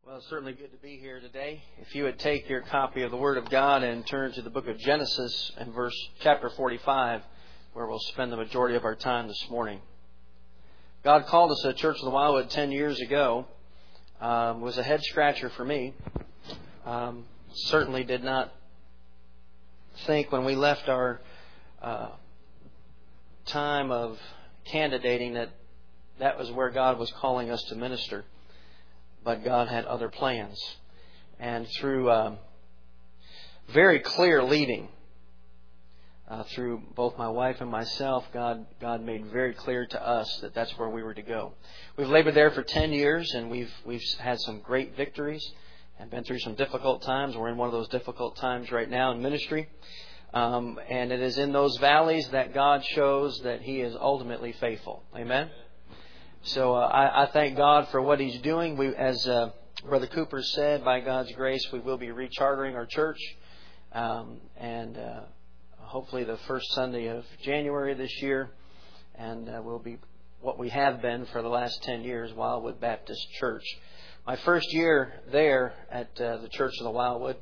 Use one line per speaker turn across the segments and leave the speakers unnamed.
Well, it's certainly good to be here today. If you would take your copy of the Word of God and turn to the book of Genesis and chapter 45, where we'll spend the majority of our time this morning. God called us to Church of the Wildwood 10 years ago. It was a head scratcher for me. Certainly did not think when we left our time of candidating that was where God was calling us to minister. But God had other plans. And through very clear leading, through both my wife and myself, God made very clear to us that that's where we were to go. We've labored there for 10 years, and we've had some great victories and been through some difficult times. We're in one of those difficult times right now in ministry. And it is in those valleys that God shows that He is ultimately faithful. Amen? So I thank God for what He's doing. We, as Brother Cooper said, by God's grace, we will be rechartering our church. And hopefully the first Sunday of January this year. And we'll be what we have been for the last 10 years, Wildwood Baptist Church. My first year there at the Church of the Wildwood,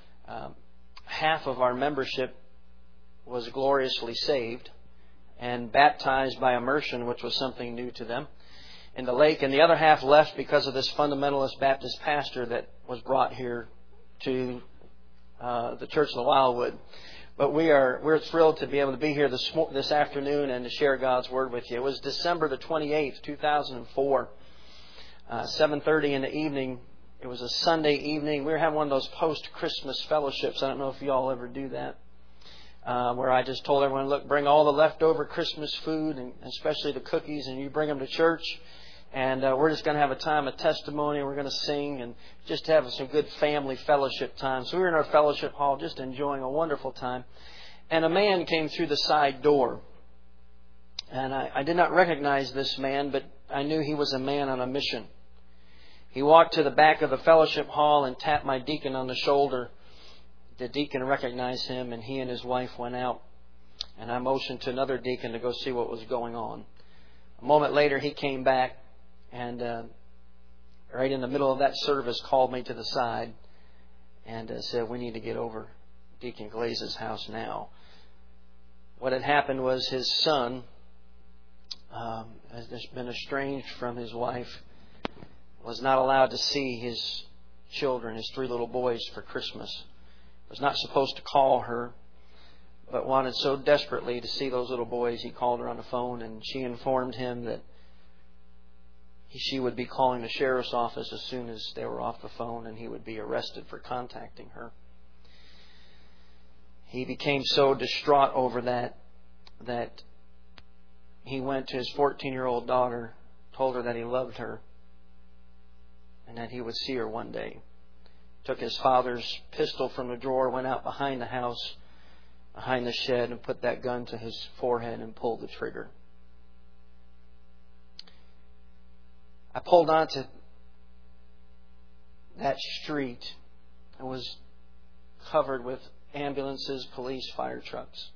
half of our membership was gloriously saved and baptized by immersion, which was something new to them, in the lake, and the other half left because of this fundamentalist Baptist pastor that was brought here to the Church of the Wildwood. But we're thrilled to be able to be here this afternoon and to share God's Word with you. It was December the 28th, 2004, 7:30 in the evening. It was a Sunday evening. We were having one of those post-Christmas fellowships. I don't know if you all ever do that. Where I just told everyone, look, bring all the leftover Christmas food, and especially the cookies, and you bring them to church. And we're just going to have a time of testimony. We're going to sing and just have some good family fellowship time. So we were in our fellowship hall just enjoying a wonderful time. And a man came through the side door. And I did not recognize this man, but I knew he was a man on a mission. He walked to the back of the fellowship hall and tapped my deacon on the shoulder. The deacon recognized him, and he and his wife went out. And I motioned to another deacon to go see what was going on. A moment later, he came back, and right in the middle of that service, called me to the side and said, we need to get over Deacon Glaze's house now. What had happened was his son has been estranged from his wife, was not allowed to see his children, his 3 little boys, for Christmas. Was not supposed to call her, but wanted so desperately to see those little boys, he called her on the phone, and she informed him that she would be calling the sheriff's office as soon as they were off the phone, and he would be arrested for contacting her. He became so distraught over that he went to his 14-year-old daughter, told her that he loved her, and that he would see her one day. Took his father's pistol from the drawer, went out behind the house, behind the shed, and put that gun to his forehead and pulled the trigger. I pulled onto that street. It was covered with ambulances, police, fire trucks.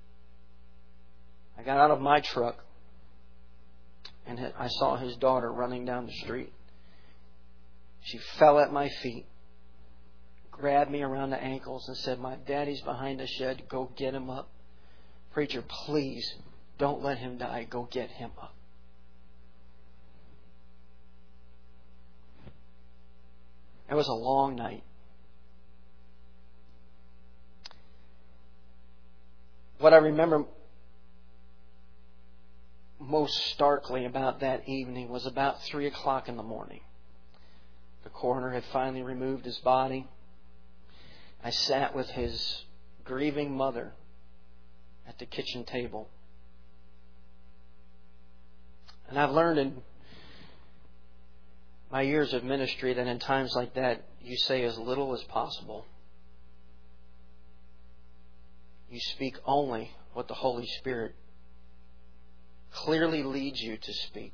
I got out of my truck, and I saw his daughter running down the street. She fell at my feet, grabbed me around the ankles and said, my daddy's behind the shed. Go get him up. Preacher, please don't let him die. Go get him up. It was a long night. What I remember most starkly about that evening was about 3 o'clock in the morning. The coroner had finally removed his body. I sat with his grieving mother at the kitchen table. And I've learned in my years of ministry that in times like that, you say as little as possible. You speak only what the Holy Spirit clearly leads you to speak.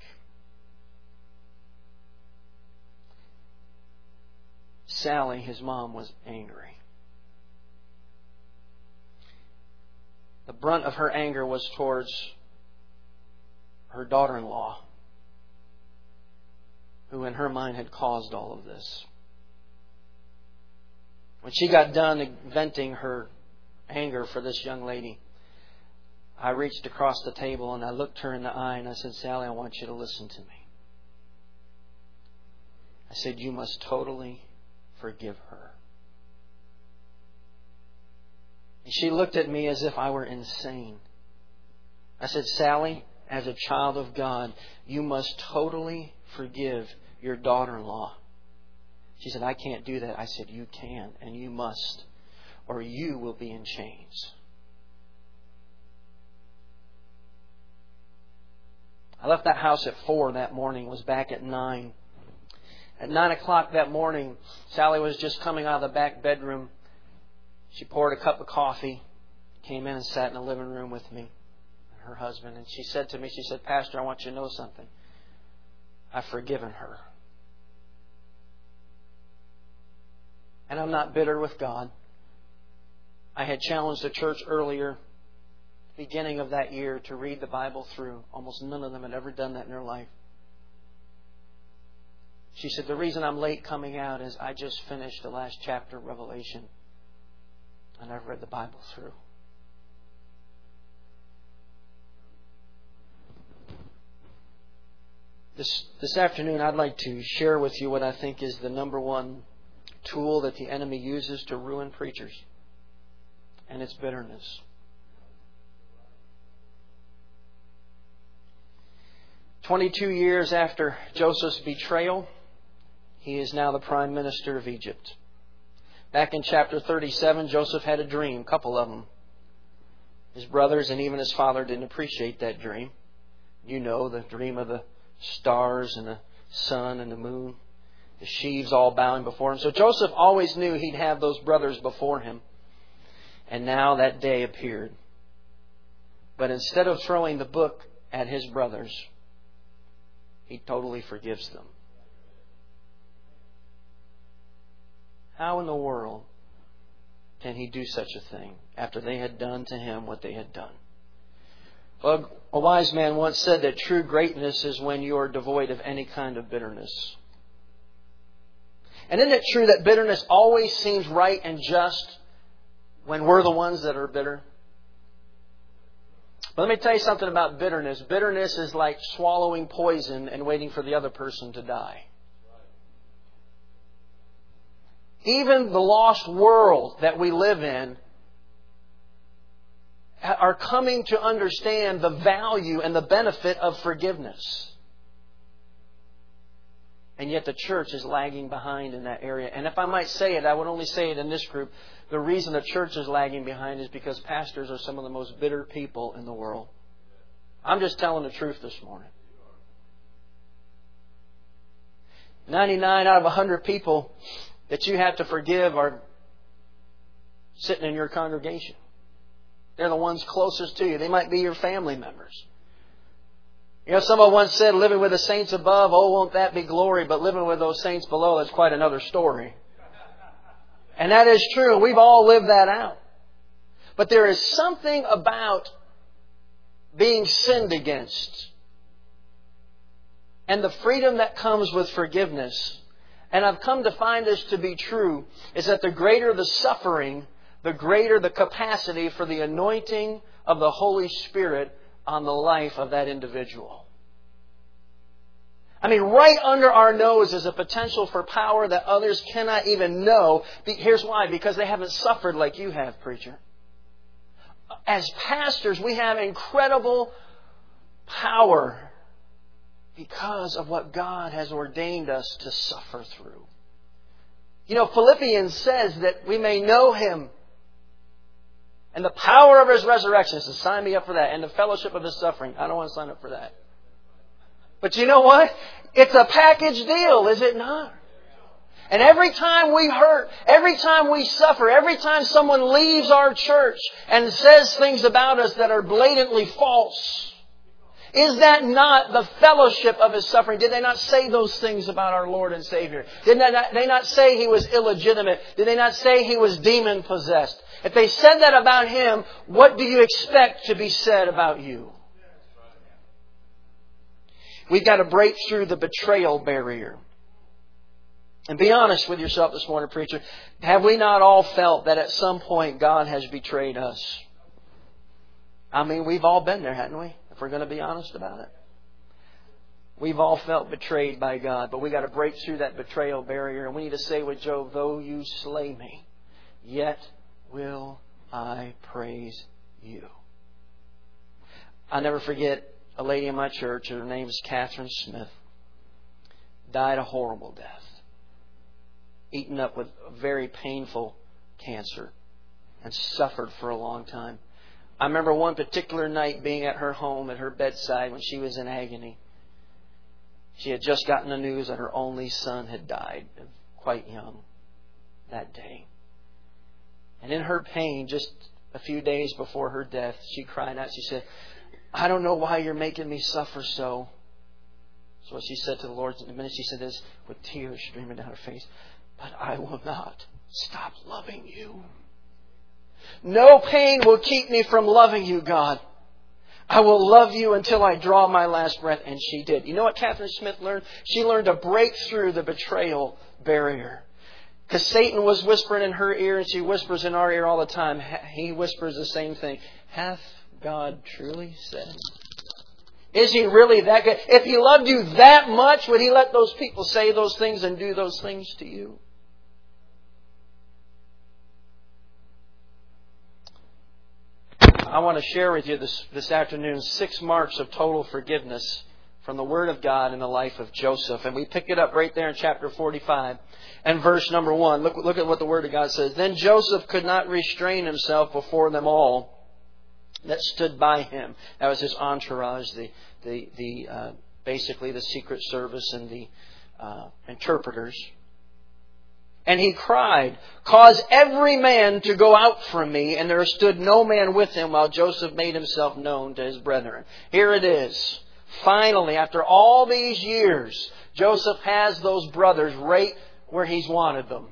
Sally, his mom, was angry. The brunt of her anger was towards her daughter-in-law, who in her mind had caused all of this. When she got done venting her anger for this young lady, I reached across the table and I looked her in the eye and I said, Sally, I want you to listen to me. I said, you must totally forgive her. And she looked at me as if I were insane. I said, Sally, as a child of God, you must totally forgive your daughter-in-law. She said, I can't do that. I said, you can and you must, or you will be in chains. I left that house at 4 that morning, was back at 9. At 9 o'clock that morning, Sally was just coming out of the back bedroom. She poured a cup of coffee, came in and sat in the living room with me, her husband, and she said to me, she said, Pastor, I want you to know something. I've forgiven her. And I'm not bitter with God. I had challenged the church earlier, beginning of that year, to read the Bible through. Almost none of them had ever done that in their life. She said, the reason I'm late coming out is I just finished the last chapter of Revelation and I've read the Bible through. This afternoon I'd like to share with you what I think is the number one tool that the enemy uses to ruin preachers. And it's bitterness. 22 years after Joseph's betrayal, he is now the Prime Minister of Egypt. Back in chapter 37, Joseph had a dream, a couple of them. His brothers and even his father didn't appreciate that dream. You know, the dream of the stars and the sun and the moon, the sheaves all bowing before him. So Joseph always knew he'd have those brothers before him. And now that day appeared. But instead of throwing the book at his brothers, he totally forgives them. How in the world can he do such a thing after they had done to him what they had done? Well, a wise man once said that true greatness is when you are devoid of any kind of bitterness. And isn't it true that bitterness always seems right and just when we're the ones that are bitter? But let me tell you something about bitterness. Bitterness is like swallowing poison and waiting for the other person to die. Even the lost world that we live in are coming to understand the value and the benefit of forgiveness. And yet the church is lagging behind in that area. And if I might say it, I would only say it in this group. The reason the church is lagging behind is because pastors are some of the most bitter people in the world. I'm just telling the truth this morning. 99 out of 100 people that you have to forgive are sitting in your congregation. They're the ones closest to you. They might be your family members. You know, someone once said, living with the saints above, oh, won't that be glory? But living with those saints below, that's quite another story. And that is true. We've all lived that out. But there is something about being sinned against and the freedom that comes with forgiveness. And I've come to find this to be true, is that the greater the suffering, the greater the capacity for the anointing of the Holy Spirit on the life of that individual. I mean, right under our nose is a potential for power that others cannot even know. Here's why. Because they haven't suffered like you have, preacher. As pastors, we have incredible power because of what God has ordained us to suffer through. You know, Philippians says that we may know Him and the power of His resurrection. So sign me up for that. And the fellowship of His suffering. I don't want to sign up for that. But you know what? It's a package deal, is it not? And every time we hurt, every time we suffer, every time someone leaves our church and says things about us that are blatantly false, is that not the fellowship of His suffering? Did they not say those things about our Lord and Savior? Did they not say He was illegitimate? Did they not say He was demon-possessed? If they said that about Him, what do you expect to be said about you? We've got to break through the betrayal barrier. And be honest with yourself this morning, preacher. Have we not all felt that at some point God has betrayed us? I mean, we've all been there, haven't we? If we're going to be honest about it. We've all felt betrayed by God, but we got to break through that betrayal barrier. And we need to say with Job, though you slay me, yet will I praise you. I'll never forget a lady in my church, her name is Catherine Smith, died a horrible death. Eaten up with a very painful cancer and suffered for a long time. I remember one particular night being at her home, at her bedside, when she was in agony. She had just gotten the news that her only son had died, quite young, that day. And in her pain, just a few days before her death, she cried out. She said, I don't know why you're making me suffer so. So what she said to the Lord in a minute, she said this with tears streaming down her face. But I will not stop loving you. No pain will keep me from loving you, God. I will love you until I draw my last breath. And she did. You know what Catherine Smith learned? She learned to break through the betrayal barrier. Because Satan was whispering in her ear, and she whispers in our ear all the time. He whispers the same thing. Hath God truly said? Is He really that good? If He loved you that much, would He let those people say those things and do those things to you? I want to share with you this afternoon 6 marks of total forgiveness from the Word of God in the life of Joseph. And we pick it up right there in chapter 45 and verse number 1. Look at what the Word of God says. Then Joseph could not restrain himself before them all that stood by him. That was his entourage, basically the secret service and the interpreters. And he cried, cause every man to go out from me. And there stood no man with him while Joseph made himself known to his brethren. Here it is. Finally, after all these years, Joseph has those brothers right where he's wanted them.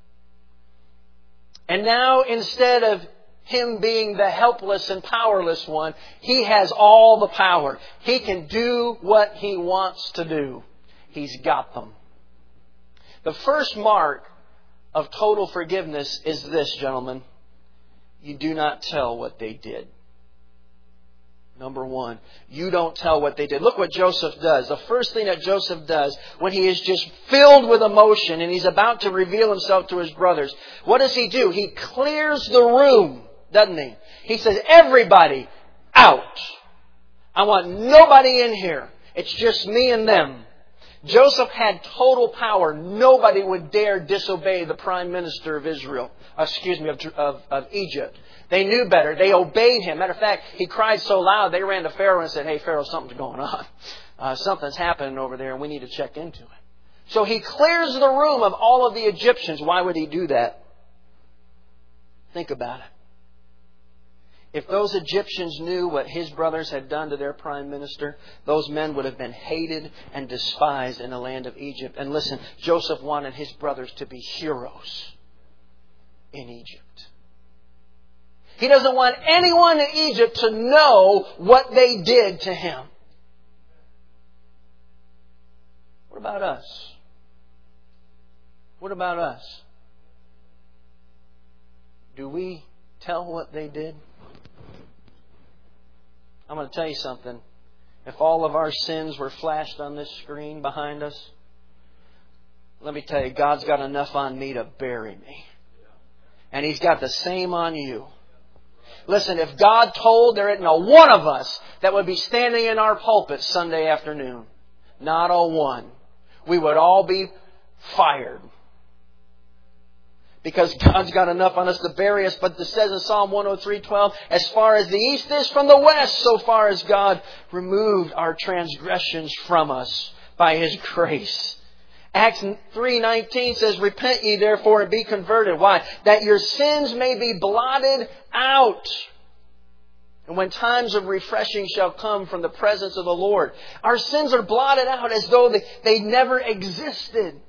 And now, instead of him being the helpless and powerless one, he has all the power. He can do what he wants to do. He's got them. The first mark of total forgiveness is this, gentlemen. You do not tell what they did. Number 1, you don't tell what they did. Look what Joseph does. The first thing that Joseph does when he is just filled with emotion and he's about to reveal himself to his brothers, what does he do? He clears the room, doesn't he? He says, everybody out. I want nobody in here. It's just me and them. Joseph had total power. Nobody would dare disobey the prime minister of Israel. Of Egypt. They knew better. They obeyed him. Matter of fact, he cried so loud, they ran to Pharaoh and said, hey, Pharaoh, something's going on. Something's happening over there and we need to check into it. So he clears the room of all of the Egyptians. Why would he do that? Think about it. If those Egyptians knew what his brothers had done to their prime minister, those men would have been hated and despised in the land of Egypt. And listen, Joseph wanted his brothers to be heroes in Egypt. He doesn't want anyone in Egypt to know what they did to him. What about us? What about us? Do we tell what they did? I'm going to tell you something. If all of our sins were flashed on this screen behind us, let me tell you, God's got enough on me to bury me. And He's got the same on you. Listen, if God told, there isn't a one of us that would be standing in our pulpit Sunday afternoon. Not a one. We would all be fired. Because God's got enough on us to bury us. But it says in Psalm 103:12, as far as the east is from the west, so far as God removed our transgressions from us by His grace. Acts 3:19 says, repent ye therefore and be converted. Why? That your sins may be blotted out. And when times of refreshing shall come from the presence of the Lord. Our sins are blotted out as though they never existed.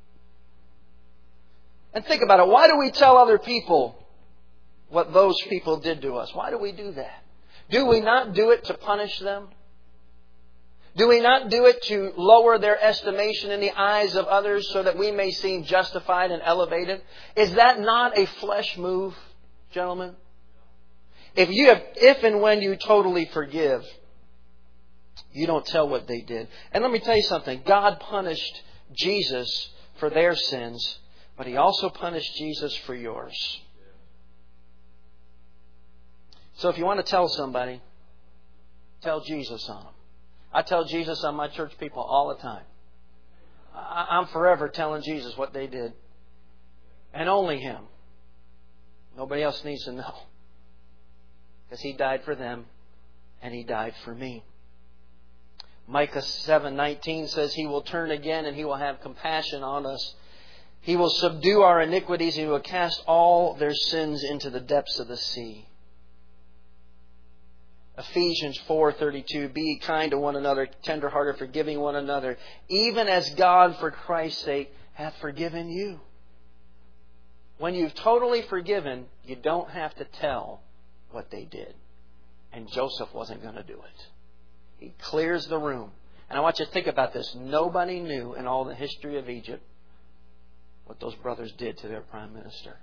And think about it. Why do we tell other people what those people did to us? Why do we do that? Do we not do it to punish them? Do we not do it to lower their estimation in the eyes of others so that we may seem justified and elevated? Is that not a flesh move, gentlemen? If and when you totally forgive, you don't tell what they did. And let me tell you something. God punished Jesus for their sins, but He also punished Jesus for yours. So if you want to tell somebody, tell Jesus on them. I tell Jesus on my church people all the time. I'm forever telling Jesus what they did. And only Him. Nobody else needs to know. Because He died for them and He died for me. Micah 7:19 says He will turn again and He will have compassion on us. He will subdue our iniquities and He will cast all their sins into the depths of the sea. Ephesians 4:32, be kind to one another, tenderhearted, forgiving one another, even as God for Christ's sake hath forgiven you. When you've totally forgiven, you don't have to tell what they did. And Joseph wasn't going to do it. He clears the room. And I want you to think about this. Nobody knew in all the history of Egypt what those brothers did to their prime minister.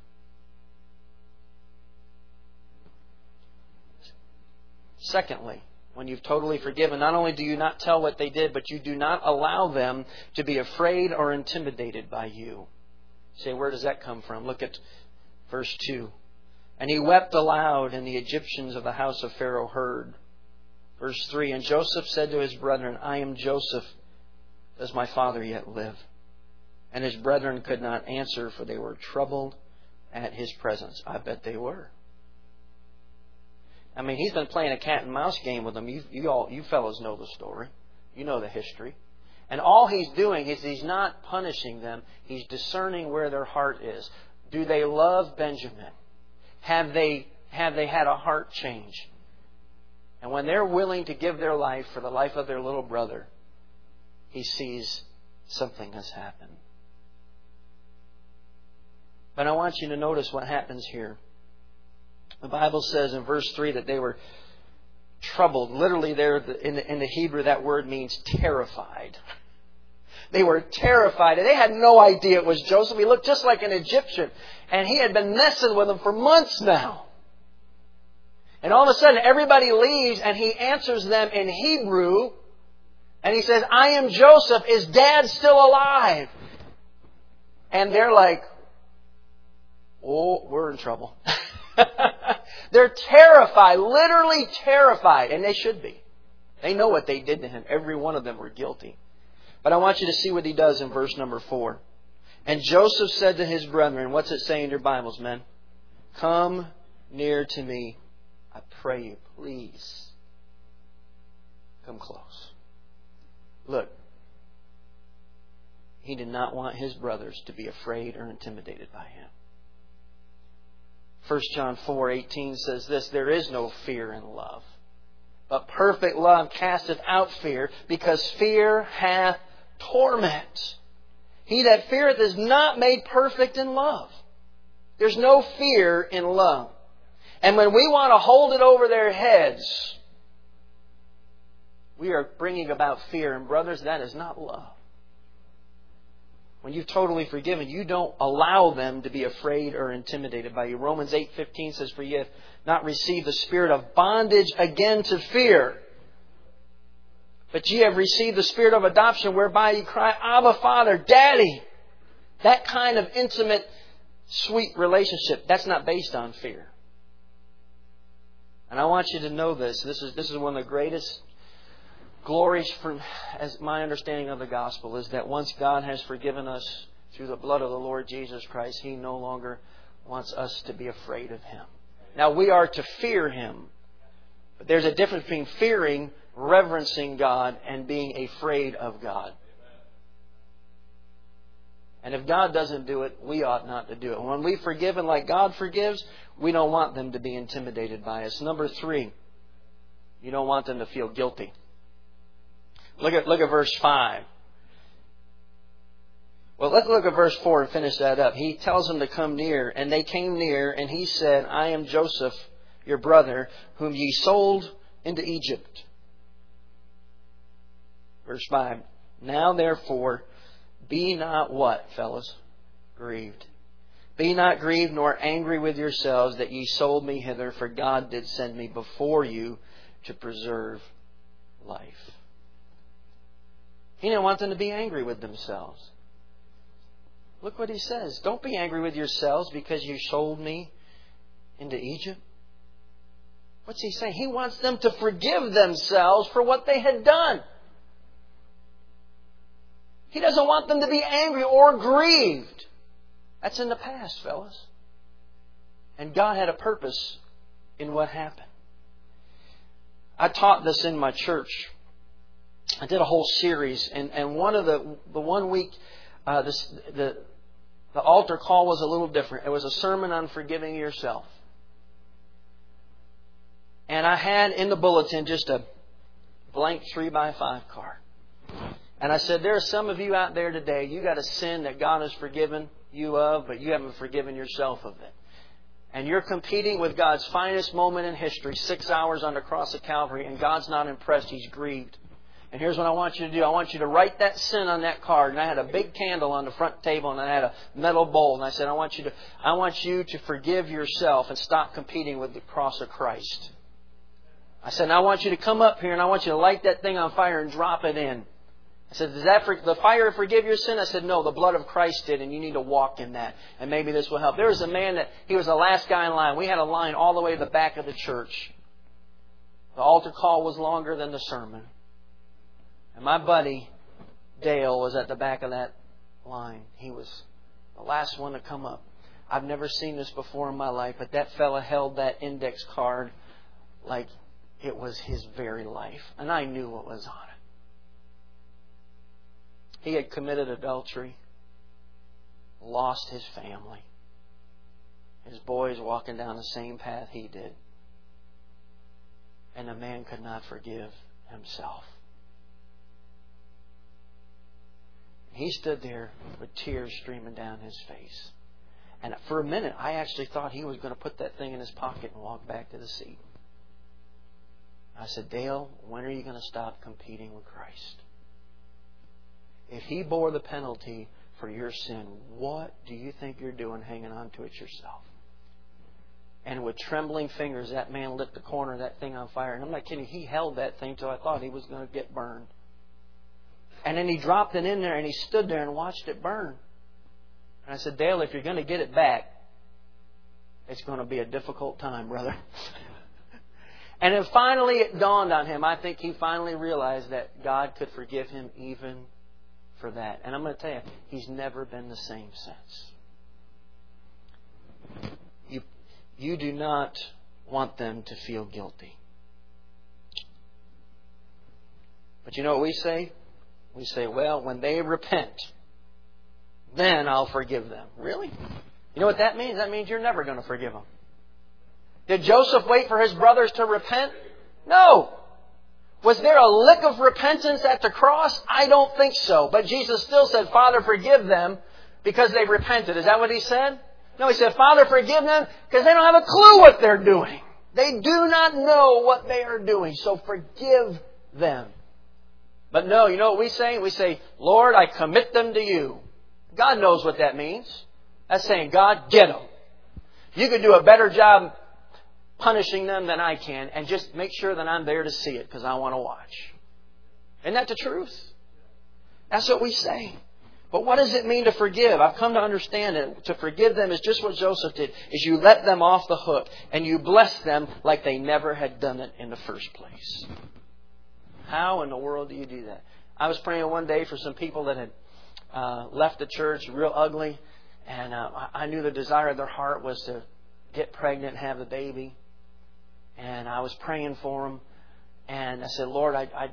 Secondly, when you've totally forgiven, not only do you not tell what they did, but you do not allow them to be afraid or intimidated by you. You say, where does that come from? Look at verse 2. And he wept aloud, and the Egyptians of the house of Pharaoh heard. Verse 3, and Joseph said to his brethren, I am Joseph. Does my father yet live? And his brethren could not answer, for they were troubled at his presence. I bet they were. I mean, he's been playing a cat and mouse game with them. You fellows know the story. You know the history. And all he's doing is he's not punishing them. He's discerning where their heart is. Do they love Benjamin? Have they had a heart change? And when they're willing to give their life for the life of their little brother, he sees something has happened. But I want you to notice what happens here. The Bible says in verse 3 that they were troubled. Literally there in the Hebrew that word means terrified. They were terrified. And they had no idea it was Joseph. He looked just like an Egyptian. And he had been messing with them for months now. And all of a sudden everybody leaves and he answers them in Hebrew. And he says, I am Joseph. Is Dad still alive? And they're like, oh, we're in trouble. They're terrified, literally terrified. And they should be. They know what they did to him. Every one of them were guilty. But I want you to see what he does in verse number 4. And Joseph said to his brethren, what's it say in your Bibles, men? Come near to me. I pray you, please. Come close. Look. He did not want his brothers to be afraid or intimidated by him. 1 John 4:18 says this, there is no fear in love, but perfect love casteth out fear, because fear hath torment. He that feareth is not made perfect in love. There's no fear in love. And when we want to hold it over their heads, we are bringing about fear. And brothers, that is not love. When you've totally forgiven, you don't allow them to be afraid or intimidated by you. Romans 8:15 says, for ye have not received the spirit of bondage again to fear, but ye have received the spirit of adoption, whereby ye cry, Abba, Father, Daddy. That kind of intimate, sweet relationship, that's not based on fear. And I want you to know this. This is one of the greatest glories from, as my understanding of the gospel, is that once God has forgiven us through the blood of the Lord Jesus Christ, He no longer wants us to be afraid of Him. Now, we are to fear Him. But there's a difference between fearing, reverencing God, and being afraid of God. And if God doesn't do it, we ought not to do it. When we forgive and like God forgives, we don't want them to be intimidated by us. Number 3, you don't want them to feel guilty. Look at verse 5. Well, let's look at verse 4 and finish that up. He tells them to come near, and they came near, and he said, I am Joseph, your brother, whom ye sold into Egypt. Verse 5. Now therefore, be not what, fellas? Grieved. Be not grieved nor angry with yourselves that ye sold me hither, for God did send me before you to preserve life. He didn't want them to be angry with themselves. Look what he says. Don't be angry with yourselves because you sold me into Egypt. What's he saying? He wants them to forgive themselves for what they had done. He doesn't want them to be angry or grieved. That's in the past, fellas. And God had a purpose in what happened. I taught this in my church. I did a whole series, and one of the 1 week, the altar call was a little different. It was a sermon on forgiving yourself. And I had in the bulletin just a blank 3x5 card. And I said, there are some of you out there today, you got a sin that God has forgiven you of, but you haven't forgiven yourself of it. And you're competing with God's finest moment in history, 6 hours on the cross of Calvary, and God's not impressed. He's grieved. And here's what I want you to do. I want you to write that sin on that card. And I had a big candle on the front table, and I had a metal bowl. And I said, I want you to forgive yourself and stop competing with the cross of Christ. I said, and I want you to come up here, and I want you to light that thing on fire and drop it in. I said, does the fire forgive your sin? I said, no, the blood of Christ did, and you need to walk in that. And maybe this will help. There was a man he was the last guy in line. We had a line all the way to the back of the church. The altar call was longer than the sermon. And my buddy, Dale, was at the back of that line. He was the last one to come up. I've never seen this before in my life, but that fella held that index card like it was his very life. And I knew what was on it. He had committed adultery, lost his family. His boys walking down the same path he did. And the man could not forgive himself. He stood there with tears streaming down his face. And for a minute, I actually thought he was going to put that thing in his pocket and walk back to the seat. I said, Dale, when are you going to stop competing with Christ? If He bore the penalty for your sin, what do you think you're doing hanging on to it yourself? And with trembling fingers, that man lit the corner of that thing on fire. And I'm not kidding, he held that thing till I thought he was going to get burned. And then he dropped it in there and he stood there and watched it burn. And I said, Dale, if you're going to get it back, it's going to be a difficult time, brother. And then finally it dawned on him. I think he finally realized that God could forgive him even for that. And I'm going to tell you, he's never been the same since. You do not want them to feel guilty. But you know what we say? We say, well, when they repent, then I'll forgive them. Really? You know what that means? That means you're never going to forgive them. Did Joseph wait for his brothers to repent? No. Was there a lick of repentance at the cross? I don't think so. But Jesus still said, Father, forgive them because they repented. Is that what He said? No, He said, Father, forgive them because they don't have a clue what they're doing. They do not know what they are doing. So forgive them. But no, you know what we say? We say, Lord, I commit them to You. God knows what that means. That's saying, God, get them. You could do a better job punishing them than I can, and just make sure that I'm there to see it because I want to watch. Isn't that the truth? That's what we say. But what does it mean to forgive? I've come to understand it. To forgive them is just what Joseph did, is you let them off the hook and you bless them like they never had done it in the first place. How in the world do you do that? I was praying one day for some people that had left the church real ugly, and I knew the desire of their heart was to get pregnant and have the baby. And I was praying for them, and I said, Lord, I've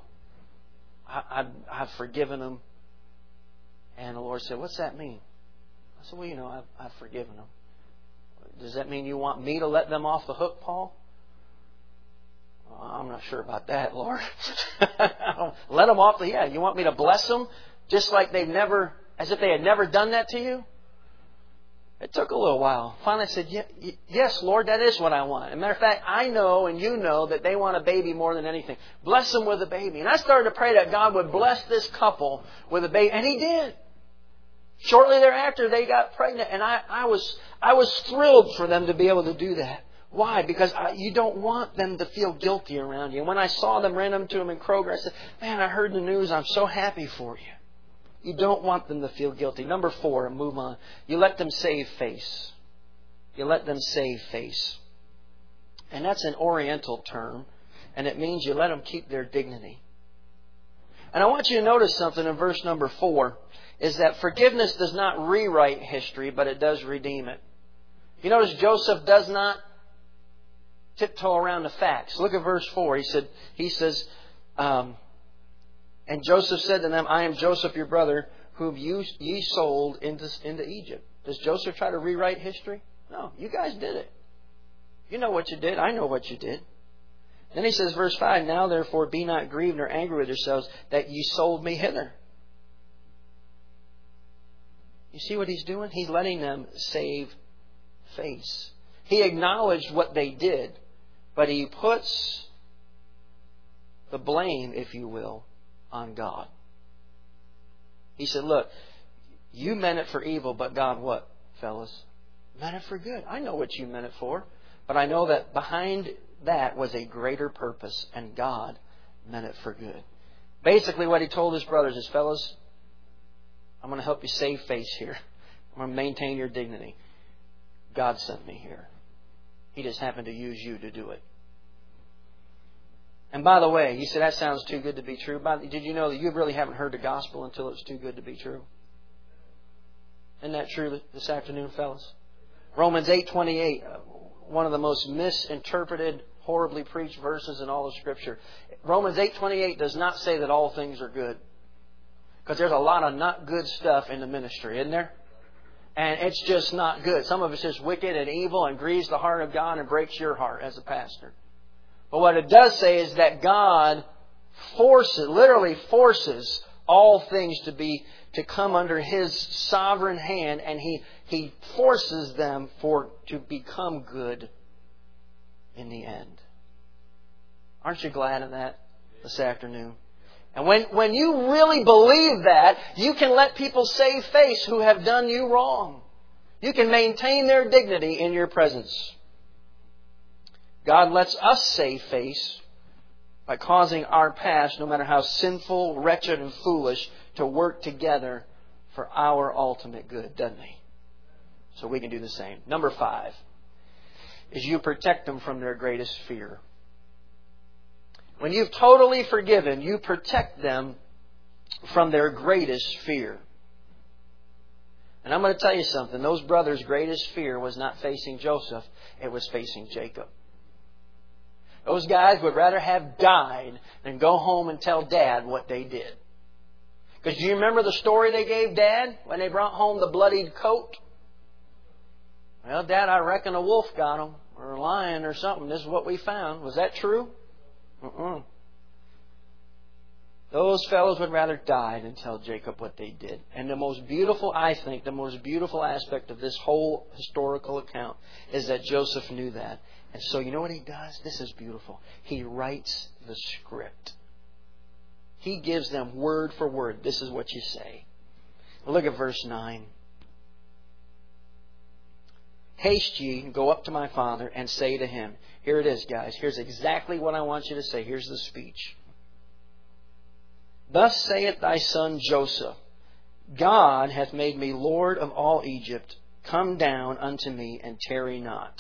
forgiven them. And the Lord said, what's that mean? I said, well, I've forgiven them. Does that mean you want me to let them off the hook, Paul? Well, I'm not sure about that, Lord. Let them off you want me to bless them just like as if they had never done that to you? It took a little while. Finally I said, yes, Lord, that is what I want. As a matter of fact, I know and you know that they want a baby more than anything. Bless them with a baby. And I started to pray that God would bless this couple with a baby. And He did. Shortly thereafter, they got pregnant. And I was thrilled for them to be able to do that. Why? Because you don't want them to feel guilty around you. And when I saw them, ran up to them in Kroger, I said, man, I heard the news. I'm so happy for you. You don't want them to feel guilty. Number 4, and move on. You let them save face. You let them save face. And that's an Oriental term. And it means you let them keep their dignity. And I want you to notice something in verse number 4. Is that forgiveness does not rewrite history, but it does redeem it. You notice Joseph does not tiptoe around the facts. Look at verse 4. He says, and Joseph said to them, I am Joseph your brother, whom ye sold into Egypt. Does Joseph try to rewrite history? No, you guys did it. You know what you did. I know what you did. Then he says, verse 5, now therefore be not grieved nor angry with yourselves that ye sold me hither. You see what he's doing? He's letting them save face. He acknowledged what they did, but he puts the blame, if you will, on God. He said, look, you meant it for evil, but God what, fellas? Meant it for good. I know what you meant it for, but I know that behind that was a greater purpose, and God meant it for good. Basically what he told his brothers is, fellas, I'm going to help you save face here. I'm going to maintain your dignity. God sent me here. He just happened to use you to do it. And by the way, you said that sounds too good to be true. Did you know that you really haven't heard the gospel until it's too good to be true? Isn't that true this afternoon, fellas? Romans 8:28, one of the most misinterpreted, horribly preached verses in all of Scripture. Romans 8:28 does not say that all things are good. Because there's a lot of not good stuff in the ministry, isn't there? And it's just not good. Some of it's just wicked and evil and grieves the heart of God and breaks your heart as a pastor. But what it does say is that God literally forces all things to come under His sovereign hand, and He forces them to become good in the end. Aren't you glad of that this afternoon? And when you really believe that, you can let people save face who have done you wrong. You can maintain their dignity in your presence. God lets us save face by causing our past, no matter how sinful, wretched, and foolish, to work together for our ultimate good, doesn't He? So we can do the same. Number 5 is you protect them from their greatest fear. When you've totally forgiven, you protect them from their greatest fear. And I'm going to tell you something. Those brothers' greatest fear was not facing Joseph. It was facing Jacob. Those guys would rather have died than go home and tell Dad what they did. Because do you remember the story they gave Dad when they brought home the bloodied coat? Well, Dad, I reckon a wolf got him, or a lion or something. This is what we found. Was that true? Those fellows would rather die than tell Jacob what they did. And the most beautiful aspect of this whole historical account is that Joseph knew that. And so you know what he does? This is beautiful. He writes the script. He gives them word for word. This is what you say. Look at verse 9. Haste ye, go up to my father, and say to him. Here it is, guys. Here's exactly what I want you to say. Here's the speech. Thus saith thy son Joseph, God hath made me Lord of all Egypt. Come down unto me, and tarry not.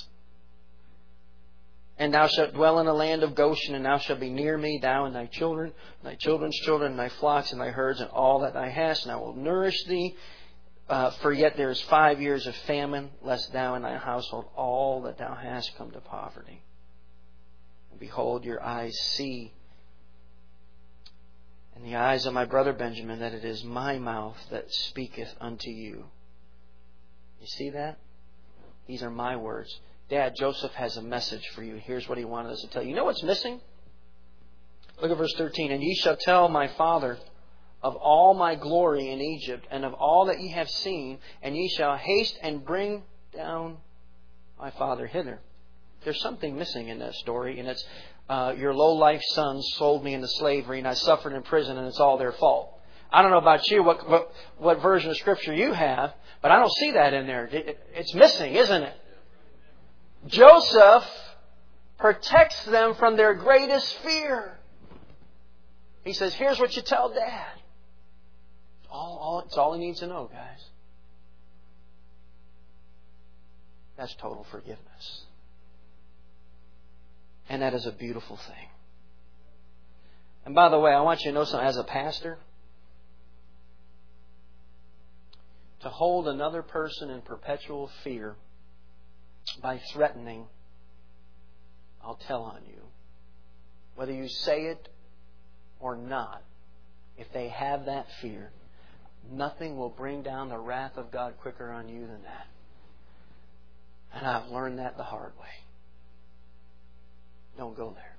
And thou shalt dwell in the land of Goshen, and thou shalt be near me, thou and thy children, thy children's children, and thy flocks, and thy herds, and all that thou hast, and I will nourish thee. For yet there is 5 years of famine, lest thou and thy household all that thou hast come to poverty. And behold, your eyes see, and the eyes of my brother Benjamin, that it is my mouth that speaketh unto you. You see that? These are my words. Dad, Joseph has a message for you. Here's what he wanted us to tell you. You know what's missing? Look at verse 13. And ye shall tell my father of all my glory in Egypt, and of all that ye have seen, and ye shall haste and bring down my father hither. There's something missing in that story, and it's your low-life sons sold me into slavery, and I suffered in prison, and it's all their fault. I don't know about you, what version of Scripture you have, but I don't see that in there. It's missing, isn't it? Joseph protects them from their greatest fear. He says, here's what you tell Dad. It's all he needs to know, guys. That's total forgiveness. And that is a beautiful thing. And by the way, I want you to know something. As a pastor, to hold another person in perpetual fear by threatening, I'll tell on you. Whether you say it or not, if they have that fear, nothing will bring down the wrath of God quicker on you than that. And I've learned that the hard way. Don't go there.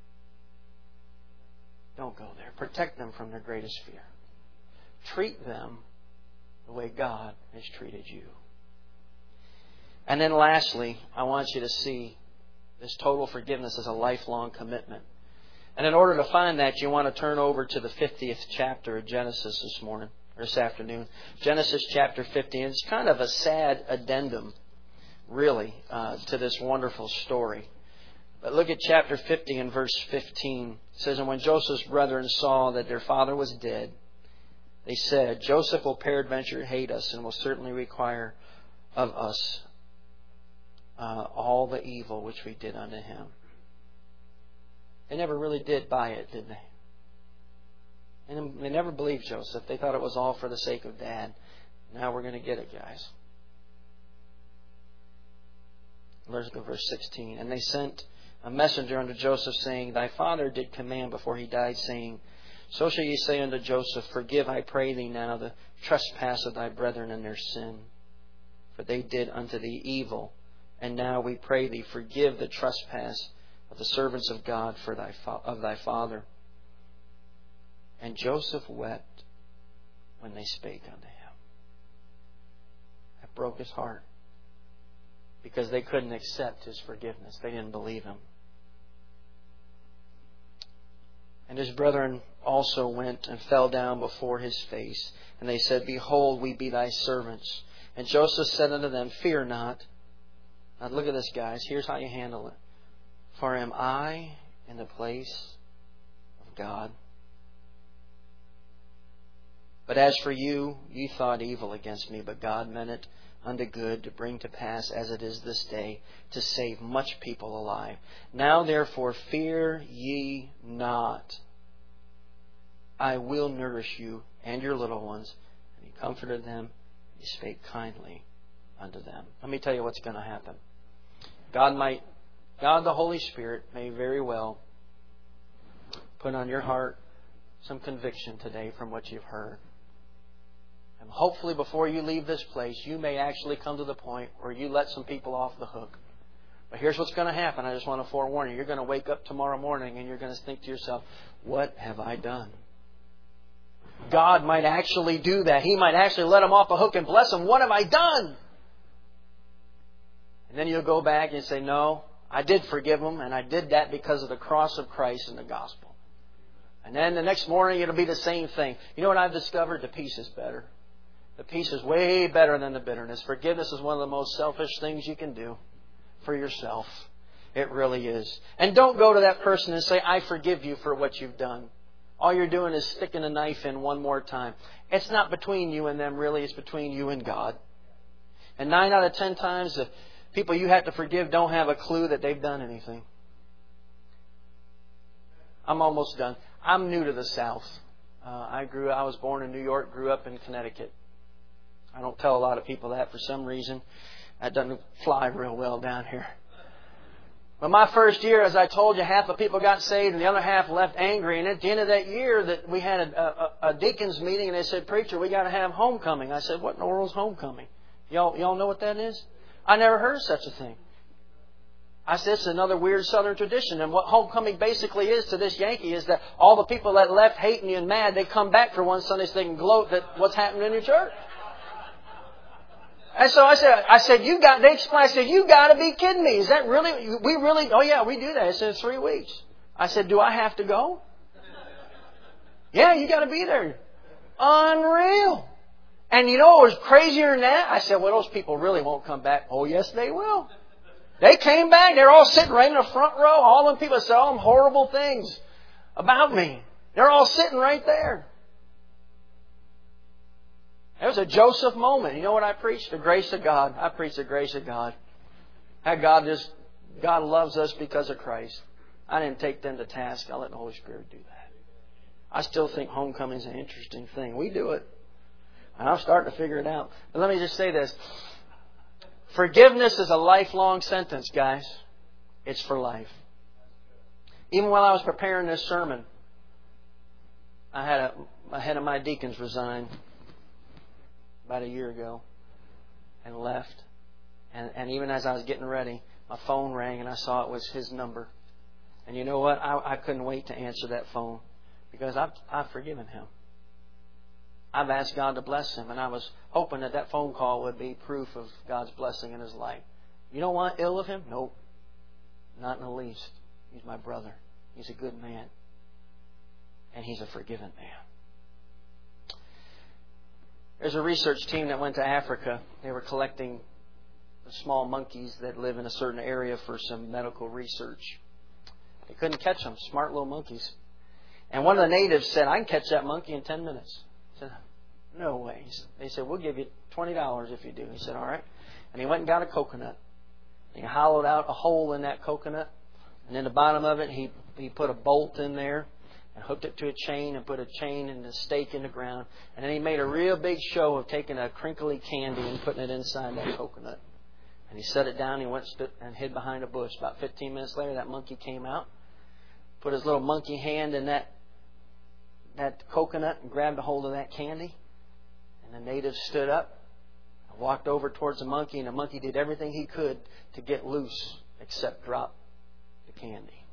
Don't go there. Protect them from their greatest fear. Treat them the way God has treated you. And then lastly, I want you to see this total forgiveness as a lifelong commitment. And in order to find that, you want to turn over to the 50th chapter of Genesis this afternoon. Genesis chapter 50. And it's kind of a sad addendum, really, to this wonderful story. But look at chapter 50 and verse 15. It says, and when Joseph's brethren saw that their father was dead, they said, Joseph will peradventure hate us and will certainly require of us all the evil which we did unto him. They never really did buy it, did they? And they never believed Joseph. They thought it was all for the sake of Dad. Now we're going to get it, guys. Let's go to verse 16. And they sent a messenger unto Joseph, saying, thy father did command before he died, saying, so shall ye say unto Joseph, forgive, I pray thee now, the trespass of thy brethren and their sin. For they did unto thee evil. And now we pray thee, forgive the trespass of the servants of God of thy father. And Joseph wept when they spake unto him. That broke his heart. Because they couldn't accept his forgiveness. They didn't believe him. And his brethren also went and fell down before his face. And they said, behold, we be thy servants. And Joseph said unto them, fear not. Now look at this, guys. Here's how you handle it. For am I in the place of God? But as for you, ye thought evil against me, but God meant it unto good, to bring to pass as it is this day, to save much people alive. Now therefore fear ye not. I will nourish you and your little ones. And he comforted them, and he spake kindly unto them. Let me tell you what's going to happen. God the Holy Spirit may very well put on your heart some conviction today from what you've heard. And hopefully before you leave this place, you may actually come to the point where you let some people off the hook. But here's what's going to happen. I just want to forewarn you. You're going to wake up tomorrow morning and you're going to think to yourself, what have I done? God might actually do that. He might actually let them off the hook and bless them. What have I done? And then you'll go back and say, no, I did forgive them, and I did that because of the cross of Christ and the gospel. And then the next morning it'll be the same thing. You know what I've discovered? The peace is better. The peace is way better than the bitterness. Forgiveness is one of the most selfish things you can do for yourself. It really is. And don't go to that person and say, I forgive you for what you've done. All you're doing is sticking a knife in one more time. It's not between you and them, really. It's between you and God. And 9 out of 10 times, the people you have to forgive don't have a clue that they've done anything. I'm almost done. I'm new to the South. I was born in New York, grew up in Connecticut. I don't tell a lot of people that for some reason. That doesn't fly real well down here. But my first year, as I told you, half the people got saved and the other half left angry. And at the end of that year, that we had a deacons meeting, and they said, "Preacher, we got to have homecoming." I said, "What in the world's homecoming? Y'all know what that is?" I never heard of such a thing. I said, it's another weird Southern tradition. And what homecoming basically is to this Yankee is that all the people that left hating you and mad, they come back for one Sunday so they can gloat that what's happening in your church. And so I said, you got to be kidding me. Is that really, oh yeah, we do that. I said, 3 weeks. I said, do I have to go? Yeah, you got to be there. Unreal. And you know what was crazier than that? I said, well, those people really won't come back. Oh, yes, they will. They came back. They're all sitting right in the front row. All them people said all them horrible things about me. They're all sitting right there. It was a Joseph moment. You know what I preached? The grace of God. I preached the grace of God. How God loves us because of Christ. I didn't take them to task. I let the Holy Spirit do that. I still think homecoming is an interesting thing. We do it. And I'm starting to figure it out. But let me just say this. Forgiveness is a lifelong sentence, guys. It's for life. Even while I was preparing this sermon, I had a head of my deacons resign about a year ago and left. And even as I was getting ready, my phone rang and I saw it was his number. And you know what? I couldn't wait to answer that phone because I've forgiven him. I've asked God to bless him, and I was hoping that phone call would be proof of God's blessing in his life. You don't want ill of him? Nope. Not in the least. He's my brother. He's a good man. And he's a forgiven man. There's a research team that went to Africa. They were collecting the small monkeys that live in a certain area for some medical research. They couldn't catch them. Smart little monkeys. And one of the natives said, I can catch that monkey in 10 minutes. I said, no way. They said, we'll give you $20 if you do. He said, all right. And he went and got a coconut. He hollowed out a hole in that coconut. And in the bottom of it, he put a bolt in there and hooked it to a chain and put a chain and a stake in the ground. And then he made a real big show of taking a crinkly candy and putting it inside that coconut. And he set it down. He went and hid behind a bush. About 15 minutes later, that monkey came out, put his little monkey hand in that coconut and grabbed a hold of that candy. And the native stood up and walked over towards the monkey, and the monkey did everything he could to get loose except drop the candy.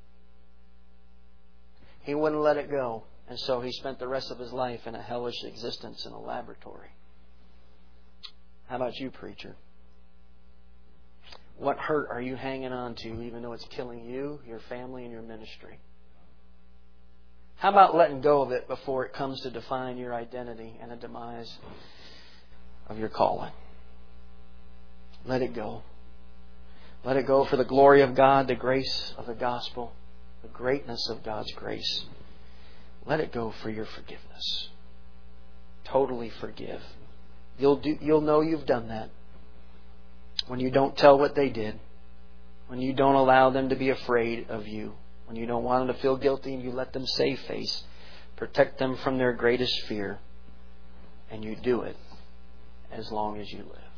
He wouldn't let it go, and so he spent the rest of his life in a hellish existence in a laboratory. How about you, preacher? What hurt are you hanging on to even though it's killing you, your family, and your ministry? How about letting go of it before it comes to define your identity and the demise of your calling? Let it go. Let it go for the glory of God, the grace of the gospel, the greatness of God's grace. Let it go for your forgiveness. Totally forgive. You'll know you've done that when you don't tell what they did, when you don't allow them to be afraid of you, when you don't want them to feel guilty and you let them save face, protect them from their greatest fear, and you do it as long as you live.